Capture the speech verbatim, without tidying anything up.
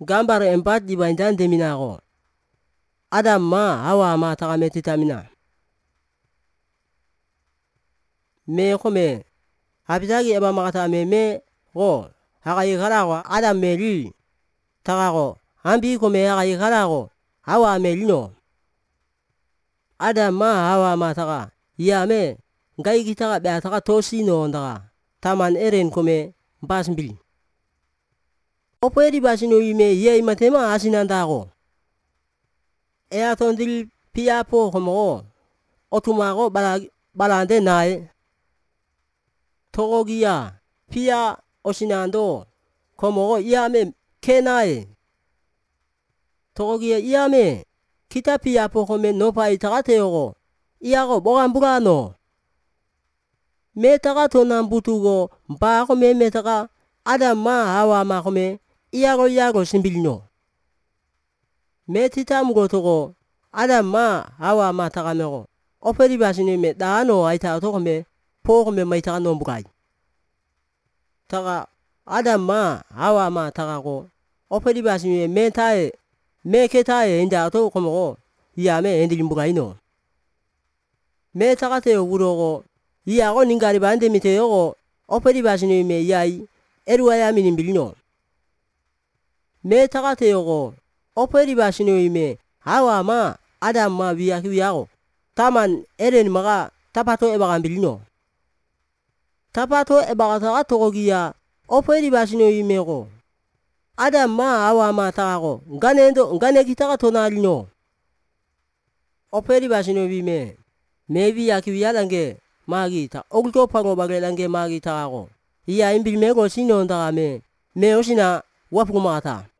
gambar empat di bandan deminago. Adam ma hawa ma takame titamina. Me kome habitagi eba makata me me go hagai garago Adam meli tagago ambi kome hagai garago hawa melino. Adam ma hawa ma taga yame ngai gitaga be taga tosino ndaga taman eren kome basmbil. Opedi basino ime ye matema asinandago. Ea tondil piapo komo otumago balag balande nae. Togogia pia osinando komo yame kenae. Togogia yame kita piapo kome nopa itagateogo iago bogamburano. Metaga tonambutugo bago me metaga Adam ma hawa ma kome iago iago simbilino. Metitamugo togo Adam ma hawa ma tagamego. Opedi basino me dano aita tokome po kome maitaga nombugai. Taga Adam ma hawa ma tagago. Opedi basino me tae me ketae inda to komo yame endilimbugaino. Metaga teo urogo iago ningari bande miteogo opedi basino me yai eruaya minimbilino. Metaga teogo opedi basino me hawa ma Adam ma biaki biago taman eren maga tapato ebagambilino. Tapato ebagataga togogia opedi basino imego Adam ma hawa ma tagago ganendo ngane gitaga tonalino. Opedi basino bime me biaki bialange magita ogto pango bagelange magita tagago iya imbilmego sino ndagame me osina wapumata.